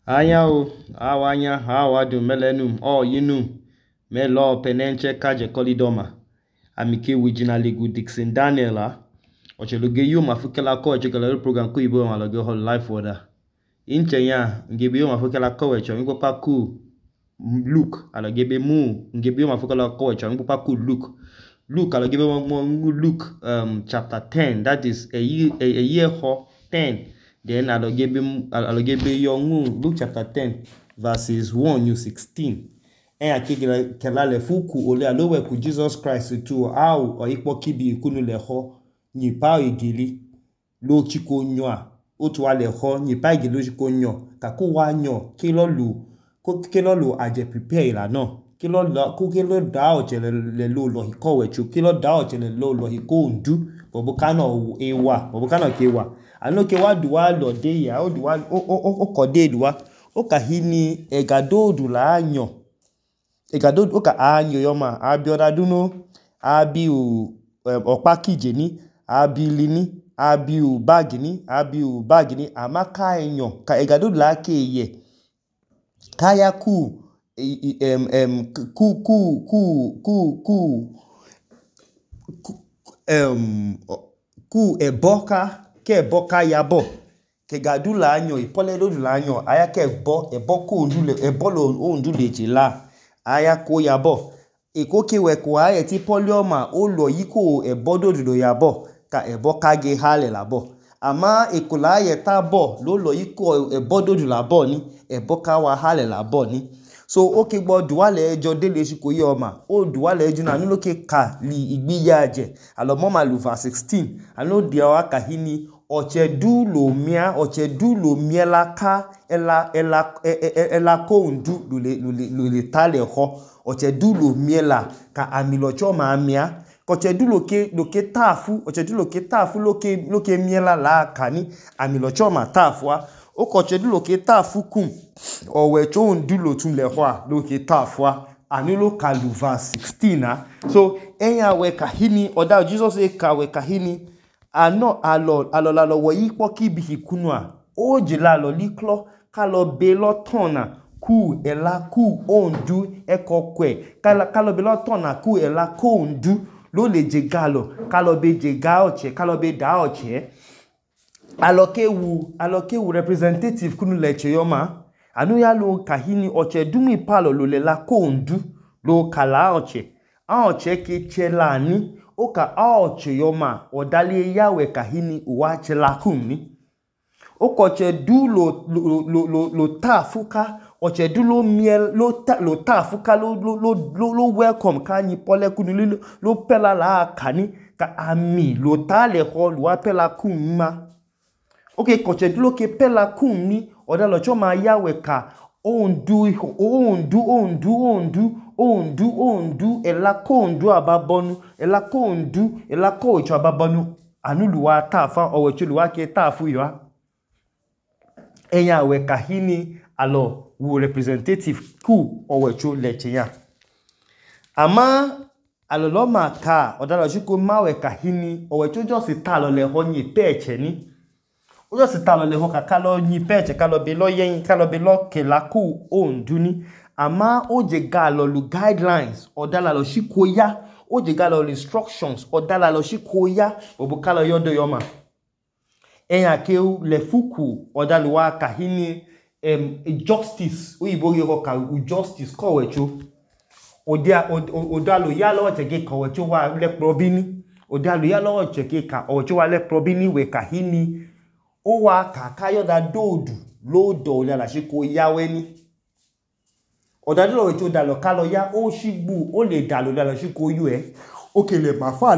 Anya o, awanya, awadu melenum, yinum, melo penenche kaje kolidoma. Amike wijina legu Dixon Daniela. Ocheluge yu mafukela ko echekela program ko ibo maloge hol life order. Inche ya, ngebe yu mafukela ko echo miko pa ku Luke, alogebe mu, ngebe yu mafukela ko echo miko pa ku Luke. Luke alogebe mu Luke chapter 10, that is a year 10. Then alogebe yongu Luke chapter 10 verses 1 to 16. En kelale fuku ole alowe ku Jesus Christ tu au oipo kibi ikunu leho nipa igili lo chiko nyoa otu ale ho nipa igili lo chiko nyo kako wa nyo kilo lu aje prepare la no kilo da ochele le lo hikowe chu kilo da ochele lo hiko ndu bobukano kewa anoke wa duwa lo de ya o duwa o kode duwa o kahini egadodu la anyo egadodu o ka anyo yoma abioda duno abiu opakije ni abilini abiu bagini amaka enyo ka egadodu la ke ye kaya ku eboka yabo ke gadu la anyo ipole do la anyo aya ke ebo ko ndule ebolo o ndule jila aya ko yabo eko ke we ko aya ti polioma o lo yiko ebodo do yabo ka eboka ge hale labo ama ekola ye tabo lo yiko ebodo do labo ni eboka wa hale labo ni so oke gbo duwale ejo dele siko ye oma o duwale ejo na nulo ke ka li igbiya je alomo malu verse 16 ano dia wa kahini ochedu lo miela ka ela ko ndu lule tale ho ochedu lo miela ka amilocho ma amia ochedu lo ke tafu ochedu lo ke tafu lo ke miela la kani amilocho ma tafwa o kochedu lo ke tafu kun owe cho ndu lo tun le ho lo ke tafwa anilo kalu verse 16 so enya we kahini oda Jesus e ka we kahini ano alolalo wo yipo kibi hikunwa o jilalo liklo kalo belo tona ku ela ku ondu ekokwe kalo belo tona ku ela ko ondu lo le jegalo kalo be jegaoche kalo be daoche alokewu representative kunu leche yoma anu ya lo kahini oche dumi palo lo le la ko ondu lo kala oche aoche ke chelani oka aoche yoma odali yawe kahini uwache lakuni okoche du lo tafuka oche du lo miel lo tafuka lo welcome kanyi pole kunu lo pela la kani ka ami lo tale ho lo apela kunma okay koche du lo ke pela kunni odalo choma yawe ka ondu ela kondu ababonu ela ko icho ababonu anuluwa tafa owechuluwa ke tafu yo enya we kahini alo wu representative ku owechu leche ya ama alolo maka odalo chiko mawe kahini owechu just talo le honyi peche ni o just talo le ho kakalo nyi peche kalo belo yen kalo belo kelaku onduni ama oje galo lu guidelines odala lo shikoya oje galo instructions odala lo shikoya obukalo yodo yoma enya ke le fuku odalu wa kahini justice oyibo yego ka justice kowecho odalu ya lo cheke kowecho wa le probini odalu ya lo cheke ka owecho wa le probini we kahini o wa kakayo da dodu lodo le la shikoya weni odadilo wecho dalo kalo ya o shigbu o le dalo le shikoyu okele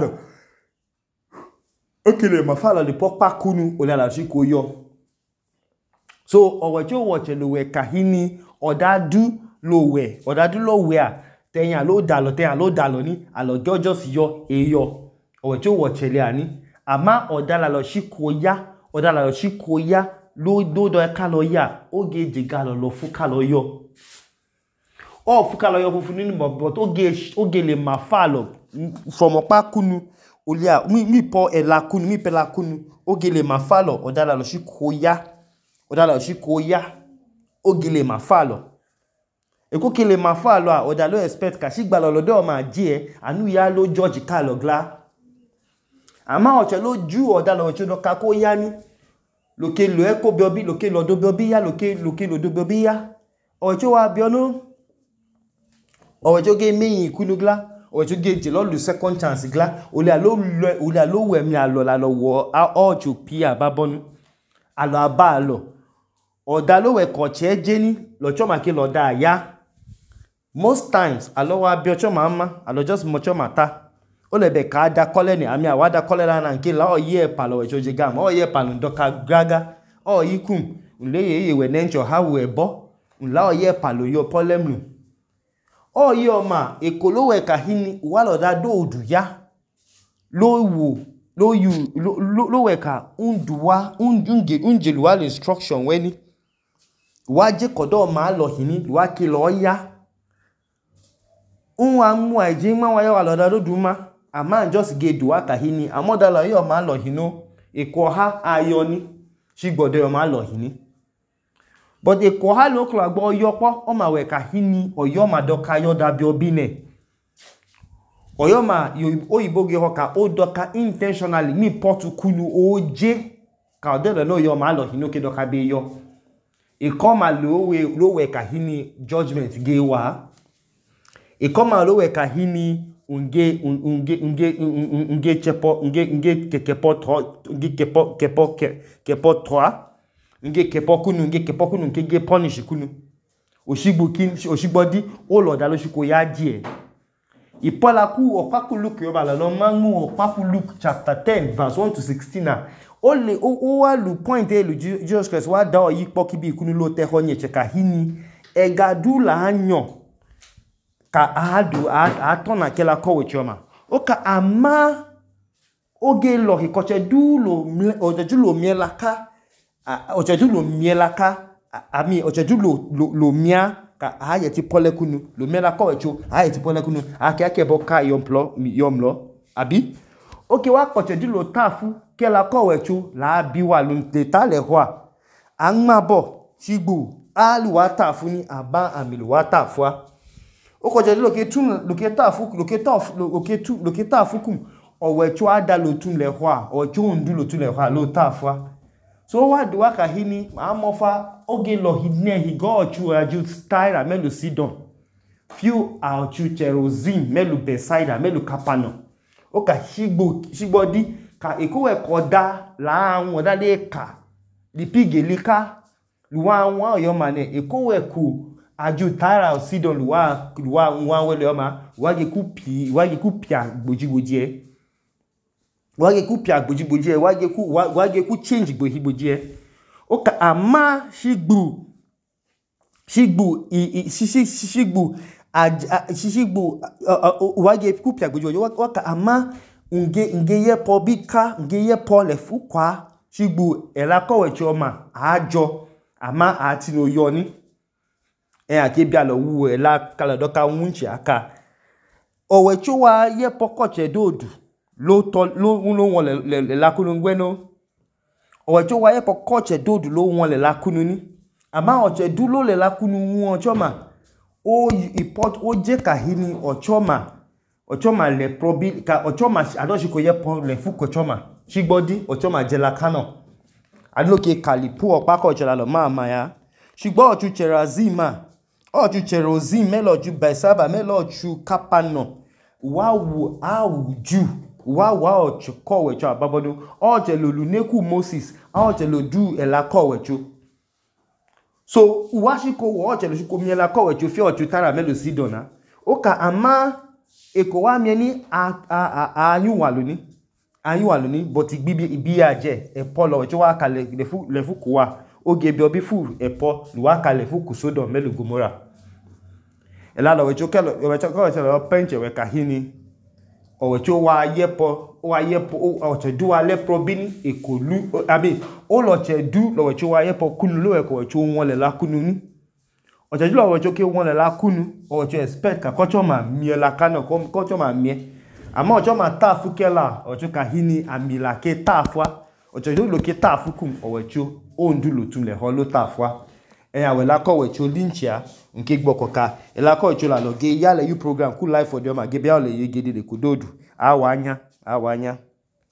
mafalo le popa kunu o le la shikoyo so owecho woche lo we kahini odadu lo we a teyan lo dalo ni alo just yo eyo owecho woche le ani ama odala lo shikoya lo do kalo ya oge jigalo lo fukalo yo o fukalo yo fufu nini but oge le mafalo from opa kunu olia mi po elakunu mi pelakunu oge le mafalo odala lo shikoya ogile mafalo eko kile mafalo a oda lo expect ka shigba lo do ma je anu ya lo George Kalogla ama oche lo ju oda lo oche do ka ko yani loke lo eko biobi loke lo do biobi ya loke lo do biobi ya oche wa bionu oche ge meyin kunugla oche ge je lo lu second chance gla ole alo we mi alo la lo wo oche pia babonu alo aba alo oda lo we ko che je ni lo choma ke lo da ya most times alo wa bi ocho mama alo just mocho mata o le be ka da kole ni ami awada kole la na nke la o ye pa lo ejo je gam o ye pa lo doka gaga o yikum nle ye we nencho ha we bo nla o ye pa lo yo problem lu o ye o ma ekolo we ka hini wa lo da do odu ya lo wo lo you lo we ka unduwa unjeluwa instruction weni wa je kodo ma lo hini wa ki lo ya unwa mu aje ma wa yo wa lo da do duma ama just ge duwa ka hini amoda lo yo ma lo hino eko ha ayoni shigbode yo ma lo hini but eko ha lo klo agbo yopo o ma we ka hini oyo ma doka yo da bi obine oyo ma oyibo ge ho ka o doka intentionally mi potu kunu oje ka odele no yo ma lo hino ke doka be yo eko ma lo we ka hini judgment ge wa eko ma lo we ka hini unge chepo kepo 3 nge kepo kunu nke punish kunu oshigbodi o lo da lo shiko ya die ipola ku opaku Luke yo bala lo mangu opaku Luke chapter 10 verse 1 to 16 na o wa lu point e lu Jesus Christ wa da oyipo kibi kunu lo te ho nyeche ka hini egadu la anyo ka adu atona kela ko wechoma oka ama oge lo hikoche du lo ojeju lo mielaka ami ojeju lo mia ka ayeti pole kunu lo mielaka wecho ayeti pole kunu ake boka yomlo abi oke wa kocheju lo tafu kela ko wecho la bi wa lu teta le hwa anmabo shigbu aluwa tafu ni aba amiluwa tafua okoje loke tafukum owecho ada lo tun le hwa ojo ndu lo tun le hwa lo tafua so wa duwa ka hini amofa oge lo hidne hi go ochu aju style melu sidon few ochu cherozin melu beside melu kapano oka shigbodi ka ekowe koda la awon da de ka lipigelika luwa awon yo mane ekowe ku aju tara sidon luwa nwa wele oma wage kupia gbojigbojie wage ku change gbojigbojie oka ama shigbu wage kupia gbojigbojie oka ama nge yepo bika nge yepo lefukwa shigbu elakowe choma ajo ama atino yoni ake bia lo wu ela kala doka wunchi aka owecho wa ye pokoche dodu lo won le lakunu ngweno owecho wa ye pokoche dodu lo won le lakunu ni ama oche du lo le lakunu won choma o import o je ka hini ochoma le probi ka ochoma adoshi ko ye pon le fuko choma shigbodi ochoma je lakano adloke kalipu opako chela lo mama ya shigbo ochu cherazima oju cherozin meloju besaba meloju kapano wawu awuju wawa ochu kowecho ababodo oje lolu neku Moses oje lodu ela kowecho so uwashiko oje lo shiko miela kowecho fi oju tara melo sidona oka ama eko wa mi ni ayun wa loni but igbibi ibi aje epolo ojo wa kale lefu kuwa oge bi obi fu epo luwa kale fu kusodo melu Gomora ela lo wecho lo penche we kahini o wecho wa yepo o du wa le probini ekolu abi o lo che du lo wecho wa yepo kunu lo we ko wecho won le la kunu ni o che du lo wecho ke won le la kunu o wecho expect ka kocho ma mie la kana kocho ma mie ama ocho ma tafu kela ocho kahini amila ke tafwa ocho du lo ke tafu kum o wecho o ndu lo tun le ho lo tafwa wela ko we choli nchia nke gbokoka ela ko chola lo ge ya le you program ku life for dem ma ge bia le ye gede le kudodu awanya